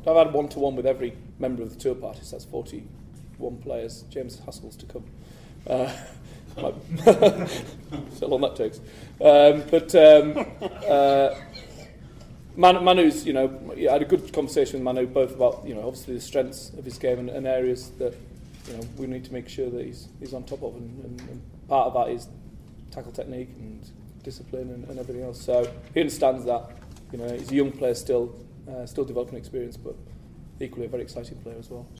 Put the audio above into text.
had one-to-one with every member of the tour party, so that's 41 players. James Haskell's to come. So long that takes. Manu's, I had a good conversation with Manu, both about, obviously the strengths of his game and areas that, we need to make sure that he's on top of, and part of that is tackle technique and discipline and everything else. So he understands that. He's a young player still developing experience, but equally a very exciting player as well.